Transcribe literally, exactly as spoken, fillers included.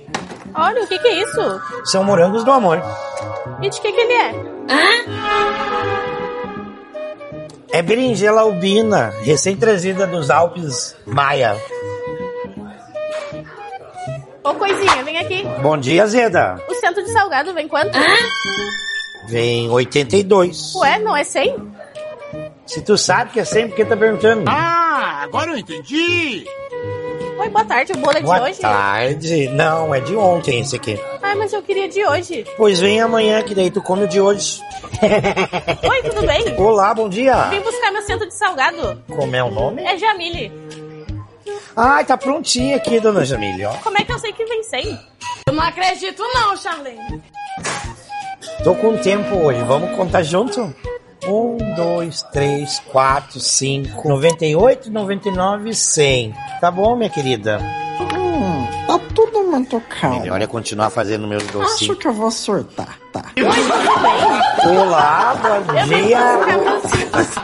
Olha, o que que é isso? São morangos do amor. E de que que ele é? É berinjela albina, recém-trazida dos Alpes Maia. Ô, coisinha, vem aqui. Bom dia, Zeda. O centro de salgado vem quanto? Vem oitenta e dois. Ué, não é cem? Se tu sabe que é cem, por que tá perguntando? Ah, agora eu entendi. Oi, boa tarde, o bolo é de Boa hoje? tarde. Não, é de ontem esse aqui. Ai, mas eu queria de hoje. Pois vem amanhã, que daí tu come o de hoje. Oi, tudo bem? Olá, bom dia. Vim buscar meu centro de salgado. Como é o nome? É Jamile. Ai, tá prontinho aqui, dona Jamile, ó. Como é que eu sei que vem cem? Eu não acredito não, Charlene. Tô com tempo hoje, vamos contar junto? Um, dois, três, quatro, cinco, noventa e oito, noventa e nove, cem. Tá bom, minha querida? Hum, tá tudo muito calmo. Melhor é continuar fazendo meus Acho docinhos. que eu vou surtar, tá? Olá, bom Eu vim dia. buscar meu